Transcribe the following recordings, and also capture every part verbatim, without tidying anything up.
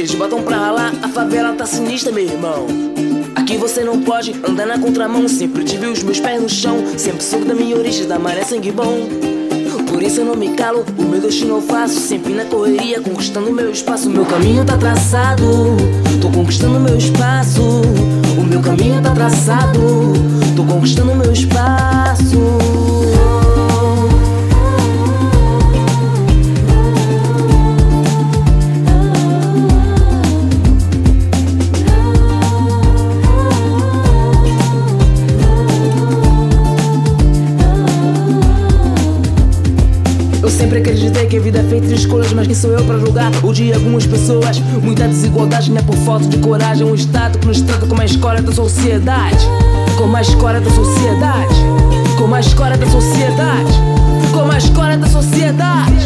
eles botam pra ralar. A favela tá sinistra, meu irmão. Aqui você não pode andar na contramão. Sempre tive os meus pés no chão. Sempre soube da minha origem, da maré sangue bom. Por isso eu não me calo, o meu destino eu faço. Sempre na correria, conquistando meu espaço. O meu caminho tá traçado, tô conquistando meu espaço. O meu caminho tá traçado, tô conquistando meu espaço. Eu sempre acreditei que a vida é feita de escolhas, mas quem sou eu pra julgar o dia de algumas pessoas? Muita desigualdade não é por falta de coragem. Um estado que nos trata como a escória da sociedade. Como a escória da sociedade. Como a escória da sociedade. Como a escória da sociedade.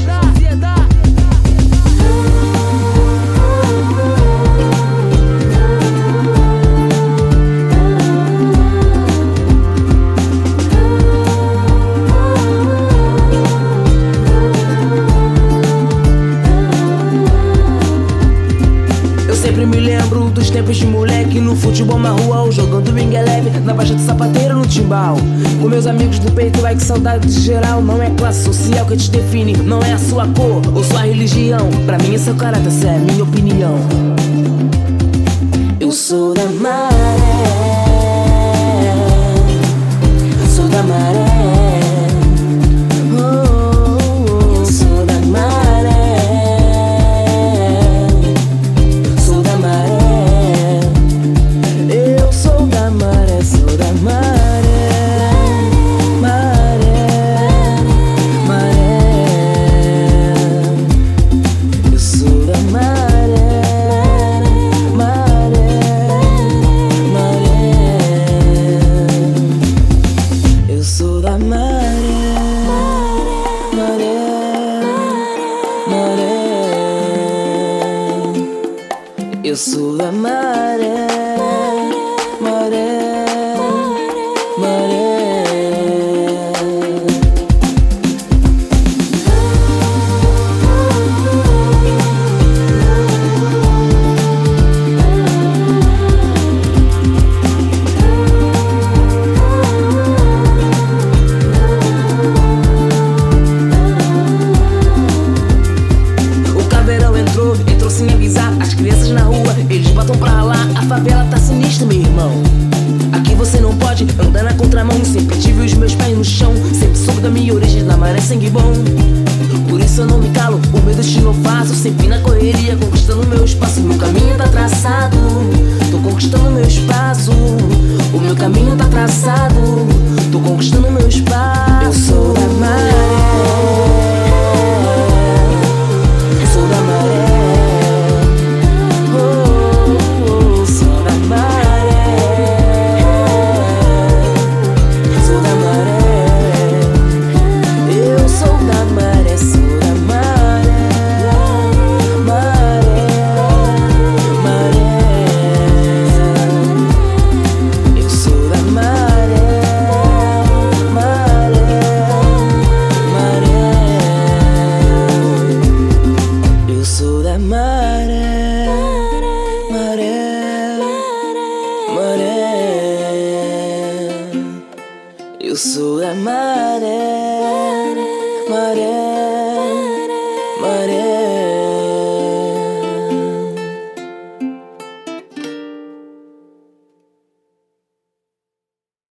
Sempre me lembro dos tempos de moleque, no futebol na rua ou jogando bingue leve, na baixa de sapateiro no timbal. Com meus amigos do peito, ai que saudade de geral. Não é classe social que te define, não é a sua cor ou sua religião. Pra mim é seu caráter, essa é a minha opinião. Eu sou da maré, sou da maré. Eu sou da maré, maré, maré. O caveirão entrou, entrou sem avisar. As crianças na rua, eles botam pra lá. A favela tá sinistra, meu irmão. Aqui você não pode andar na contramão. Sempre tive os meus pés no chão. Sempre soube da minha origem, da maré sangue bom. Por isso eu não me calo, o meu destino eu faço. Sempre na correria, conquistando meu espaço. Meu caminho tá traçado, tô conquistando meu espaço. O meu caminho tá traçado, tô conquistando meu espaço. Eu sou da maré. Eu sou da maré, maré.